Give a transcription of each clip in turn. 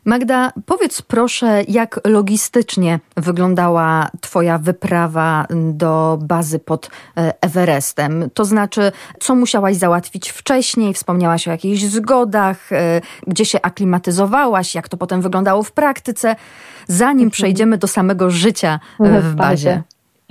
Magda, powiedz proszę, jak logistycznie wyglądała twoja wyprawa do bazy pod Everestem? To znaczy, co musiałaś załatwić wcześniej? Wspomniałaś o jakichś zgodach, gdzie się aklimatyzowałaś, jak to potem wyglądało w praktyce, zanim przejdziemy do samego życia w bazie.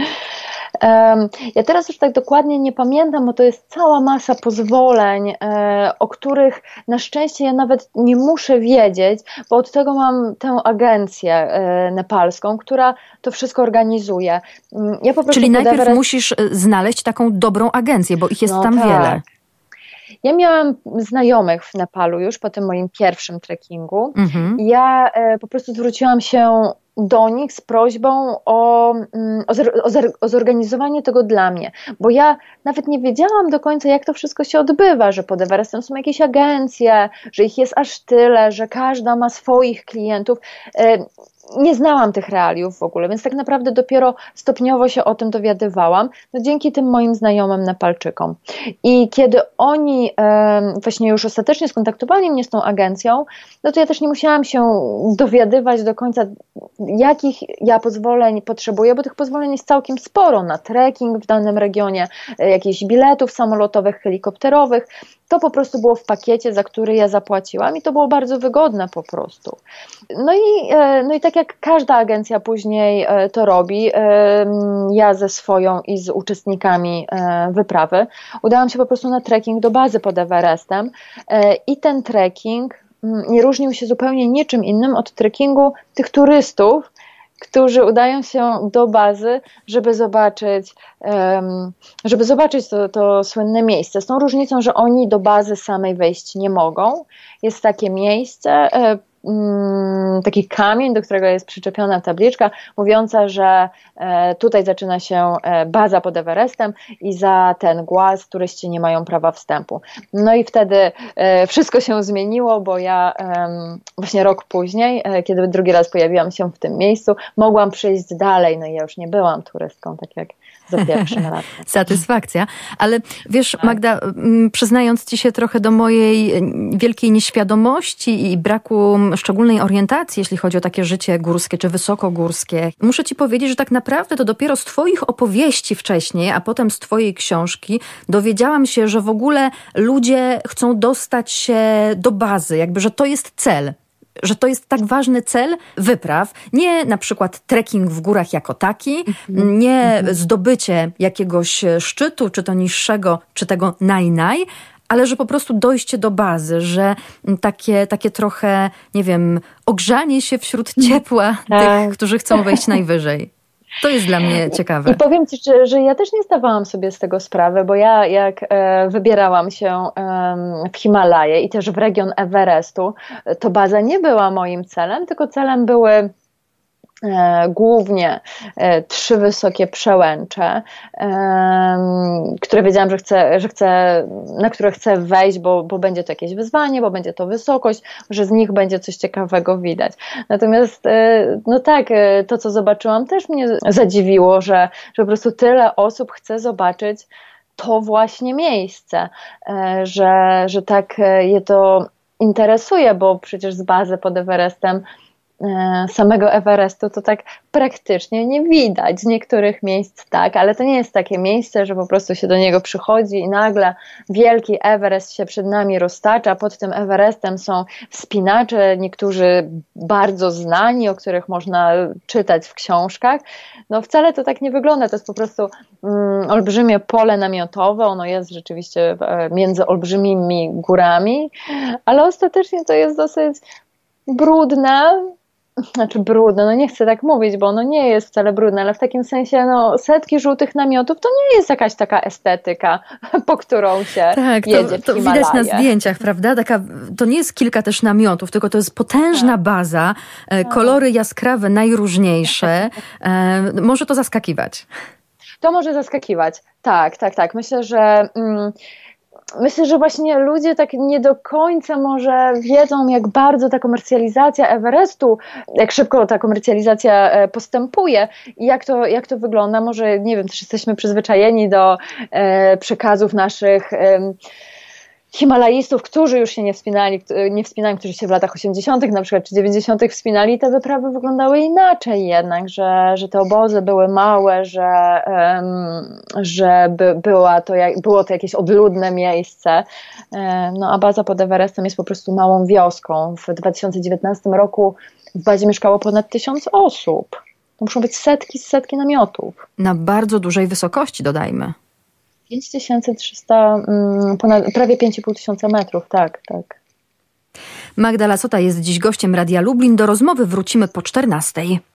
Ja teraz już tak dokładnie nie pamiętam, bo to jest cała masa pozwoleń, o których na szczęście ja nawet nie muszę wiedzieć, bo od tego mam tę agencję nepalską, która to wszystko organizuje. Ja po prostu Czyli najpierw musisz znaleźć taką dobrą agencję, bo ich jest tam wiele. Ja miałam znajomych w Nepalu już po tym moim pierwszym trekkingu. Ja po prostu zwróciłam się do nich z prośbą o zorganizowanie tego dla mnie, bo ja nawet nie wiedziałam do końca, jak to wszystko się odbywa, że pod Everestem są jakieś agencje, że ich jest aż tyle, że każda ma swoich klientów. Nie znałam tych realiów w ogóle, więc tak naprawdę dopiero stopniowo się o tym dowiadywałam, no dzięki tym moim znajomym Nepalczykom. I kiedy oni właśnie już ostatecznie skontaktowali mnie z tą agencją, no to ja też nie musiałam się dowiadywać do końca, jakich ja pozwoleń potrzebuję, bo tych pozwoleń jest całkiem sporo na trekking w danym regionie, jakichś biletów samolotowych, helikopterowych. To po prostu było w pakiecie, za który ja zapłaciłam i to było bardzo wygodne po prostu. No i tak jak każda agencja później to robi, ja ze swoją i z uczestnikami wyprawy udałam się po prostu na trekking do bazy pod Everestem i ten trekking nie różnił się zupełnie niczym innym od trekkingu tych turystów, którzy udają się do bazy, żeby zobaczyć to słynne miejsce. Z tą różnicą, że oni do bazy samej wejść nie mogą. Jest takie miejsce, taki kamień, do którego jest przyczepiona tabliczka mówiąca, że tutaj zaczyna się baza pod Everestem i za ten głaz turyści nie mają prawa wstępu. No i wtedy wszystko się zmieniło, bo ja właśnie rok później, kiedy drugi raz pojawiłam się w tym miejscu, mogłam przyjść dalej, no i ja już nie byłam turystką, tak jak za pierwszym razem. Satysfakcja. Ale wiesz, Magda, przyznając ci się trochę do mojej wielkiej nieświadomości i braku szczególnej orientacji, jeśli chodzi o takie życie górskie czy wysokogórskie, muszę ci powiedzieć, że tak naprawdę to dopiero z twoich opowieści wcześniej, a potem z twojej książki dowiedziałam się, że w ogóle ludzie chcą dostać się do bazy, jakby, że to jest cel. Że to jest tak ważny cel wypraw, nie na przykład trekking w górach jako taki, nie zdobycie jakiegoś szczytu, czy to niższego, czy tego naj, ale że po prostu dojście do bazy, że takie trochę, nie wiem, ogrzanie się wśród ciepła tych, którzy chcą wejść najwyżej. To jest dla mnie ciekawe. I powiem ci, że ja też nie zdawałam sobie z tego sprawy, bo ja jak wybierałam się w Himalaje i też w region Everestu, to baza nie była moim celem, tylko celem były głównie 3 wysokie przełęcze, które wiedziałam, na które chcę wejść, bo będzie to jakieś wyzwanie, bo będzie to wysokość, że z nich będzie coś ciekawego widać. Natomiast no tak, to co zobaczyłam też mnie zadziwiło, że po prostu tyle osób chce zobaczyć to właśnie miejsce, że tak je to interesuje, bo przecież z bazy pod Everestem samego Everestu to tak praktycznie nie widać. Z niektórych miejsc tak, ale to nie jest takie miejsce, że po prostu się do niego przychodzi i nagle wielki Everest się przed nami roztacza. Pod tym Everestem są wspinacze, niektórzy bardzo znani, o których można czytać w książkach. No wcale to tak nie wygląda. To jest po prostu olbrzymie pole namiotowe. Ono jest rzeczywiście między olbrzymimi górami, ale ostatecznie to jest dosyć brudne. Znaczy brudne, no nie chcę tak mówić, bo ono nie jest wcale brudne, ale w takim sensie setki żółtych namiotów to nie jest jakaś taka estetyka, po którą się jedzie w Himalaje. To widać na zdjęciach, prawda? To nie jest kilka też namiotów, tylko to jest potężna baza, kolory jaskrawe, najróżniejsze. Może to zaskakiwać. To może zaskakiwać, tak. Myślę, że właśnie ludzie tak nie do końca może wiedzą, jak bardzo ta komercjalizacja Everestu, jak szybko ta komercjalizacja postępuje i jak to wygląda. Może, nie wiem, też jesteśmy przyzwyczajeni do przekazów naszych Himalajistów, którzy już się nie wspinali, którzy się w latach 80. na przykład czy 90. wspinali, te wyprawy wyglądały inaczej jednak, że te obozy były małe, że było to jakieś odludne miejsce. No a baza pod Everestem jest po prostu małą wioską. W 2019 roku w bazie mieszkało ponad 1000 osób. To muszą być setki namiotów. Na bardzo dużej wysokości, dodajmy. 5300, prawie 5500 metrów, tak. Magda Lassota jest dziś gościem Radia Lublin. Do rozmowy wrócimy po 14:00.